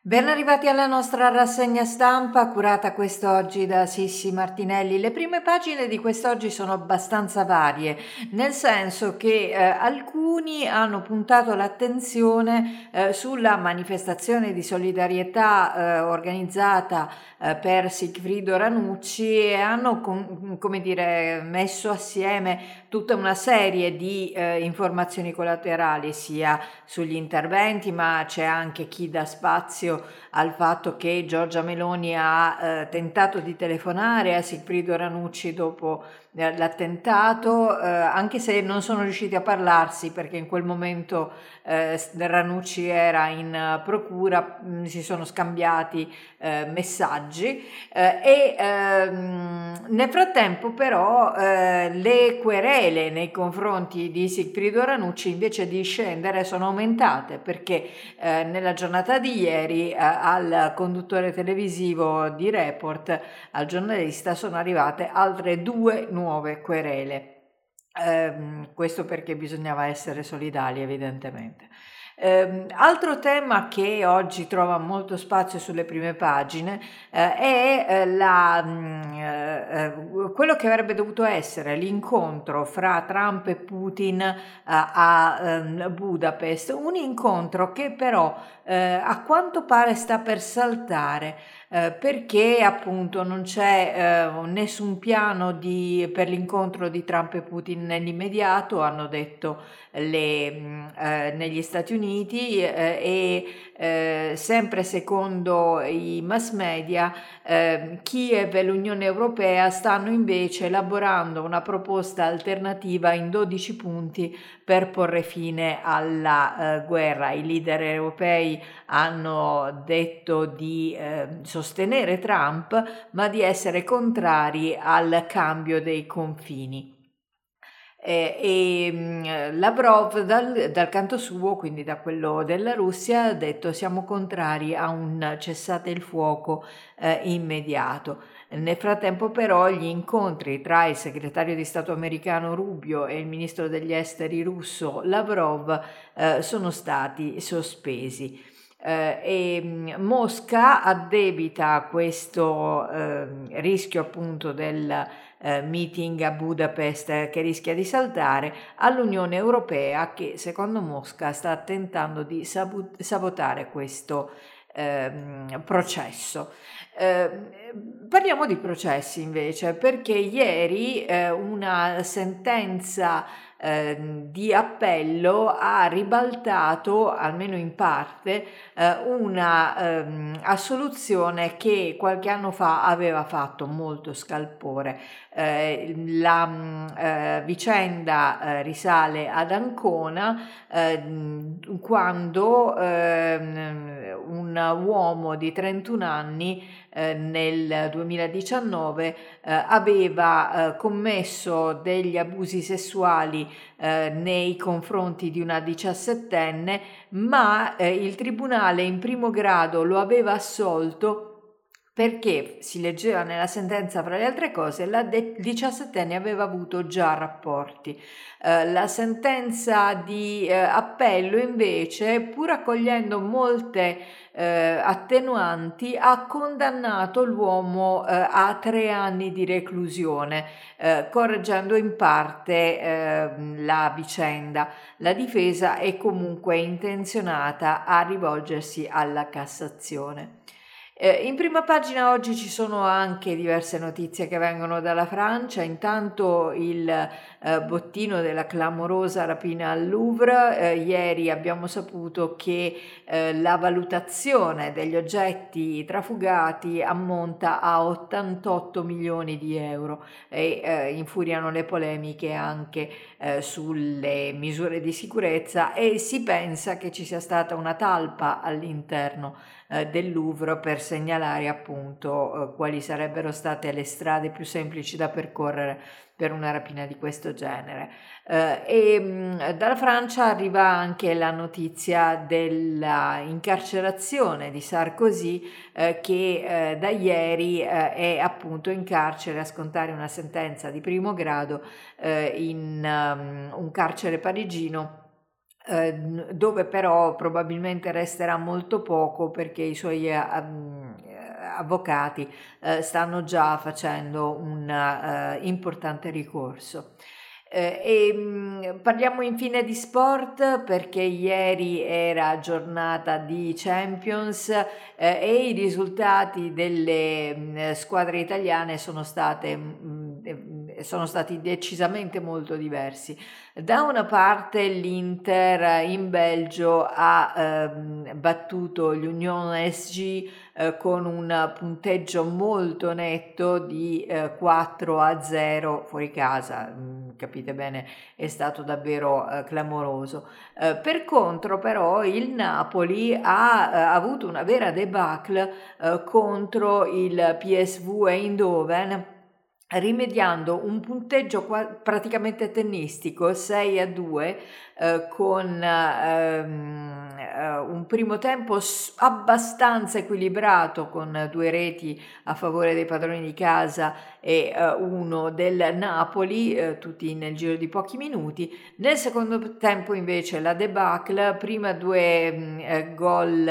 Ben arrivati alla nostra rassegna stampa curata quest'oggi da Sissi Martinelli. Le prime pagine di quest'oggi sono abbastanza varie, nel senso che alcuni hanno puntato l'attenzione sulla manifestazione di solidarietà organizzata per Sigfrido Ranucci e hanno come dire, messo assieme tutta una serie di informazioni collaterali sia sugli interventi, ma c'è anche chi dà spazio al fatto che Giorgia Meloni ha tentato di telefonare a Sigfrido Ranucci dopo l'attentato, anche se non sono riusciti a parlarsi perché in quel momento Ranucci era in procura, si sono scambiati messaggi nel frattempo però le querele nei confronti di Sigfrido Ranucci invece di scendere sono aumentate perché nella giornata di ieri al conduttore televisivo di Report, al giornalista, sono arrivate altre 2 nuove querele. Questo perché bisognava essere solidali evidentemente. Altro tema che oggi trova molto spazio sulle prime pagine è quello che avrebbe dovuto essere l'incontro fra Trump e Putin a Budapest, un incontro che però a quanto pare sta per saltare perché appunto non c'è nessun piano per l'incontro di Trump e Putin nell'immediato, hanno detto negli Stati Uniti sempre secondo i mass media Kiev e l'Unione Europea stanno invece elaborando una proposta alternativa in 12 punti per porre fine alla guerra. I leader europei hanno detto di sostenere Trump, ma di essere contrari al cambio dei confini. Lavrov dal canto suo, quindi da quello della Russia, ha detto siamo contrari a un cessate il fuoco immediato. Nel frattempo però gli incontri tra il segretario di Stato americano Rubio e il ministro degli esteri russo Lavrov sono stati sospesi. Mosca addebita questo rischio appunto del meeting a Budapest che rischia di saltare all'Unione Europea che secondo Mosca sta tentando di sabotare questo processo. Parliamo di processi invece perché ieri una sentenza di appello ha ribaltato, almeno in parte, una assoluzione che qualche anno fa aveva fatto molto scalpore. La vicenda risale ad Ancona quando un uomo di 31 anni nel 2019 aveva commesso degli abusi sessuali nei confronti di una 17enne, ma il tribunale in primo grado lo aveva assolto perché si leggeva nella sentenza, fra le altre cose, la 17enne aveva avuto già rapporti. La sentenza di appello invece, pur accogliendo molte attenuanti, ha condannato l'uomo a 3 anni di reclusione, correggendo in parte la vicenda. La difesa è comunque intenzionata a rivolgersi alla Cassazione. In prima pagina oggi ci sono anche diverse notizie che vengono dalla Francia. Intanto il bottino della clamorosa rapina al Louvre. Ieri abbiamo saputo che la valutazione degli oggetti trafugati ammonta a 88 milioni di euro e infuriano le polemiche anche sulle misure di sicurezza e si pensa che ci sia stata una talpa all'interno del Louvre per segnalare appunto quali sarebbero state le strade più semplici da percorrere per una rapina di questo genere. Dalla Francia arriva anche la notizia della incarcerazione di Sarkozy che da ieri è appunto in carcere a scontare una sentenza di primo grado in un carcere parigino dove però probabilmente resterà molto poco perché i suoi avvocati stanno già facendo un importante ricorso. Parliamo infine di sport perché ieri era giornata di Champions e i risultati delle squadre italiane sono stati decisamente molto diversi. Da una parte l'Inter in Belgio ha battuto l'Union SG con un punteggio molto netto di 4-0 fuori casa, capite bene, è stato davvero clamoroso. Per contro però il Napoli ha avuto una vera debacle contro il PSV Eindhoven, rimediando un punteggio praticamente tennistico 6-2 con un primo tempo abbastanza equilibrato con 2 reti a favore dei padroni di casa e uno del Napoli, tutti nel giro di pochi minuti. Nel secondo tempo invece la debacle, prima 2 gol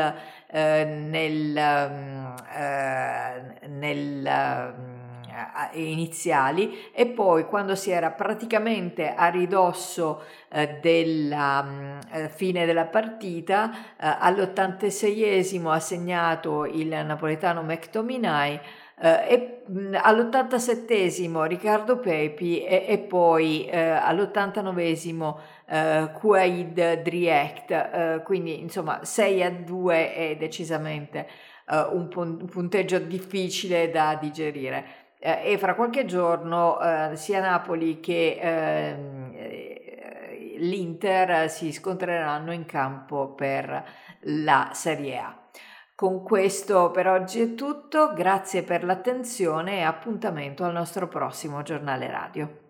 iniziali e poi quando si era praticamente a ridosso della fine della partita, all'86esimo ha segnato il napoletano McTominay e all'87esimo Riccardo Pepi e poi all'89esimo Quaid Driect, quindi insomma 6-2 è decisamente un punteggio difficile da digerire. E fra qualche giorno sia Napoli che l'Inter si scontreranno in campo per la Serie A. Con questo per oggi è tutto, grazie per l'attenzione e appuntamento al nostro prossimo giornale radio.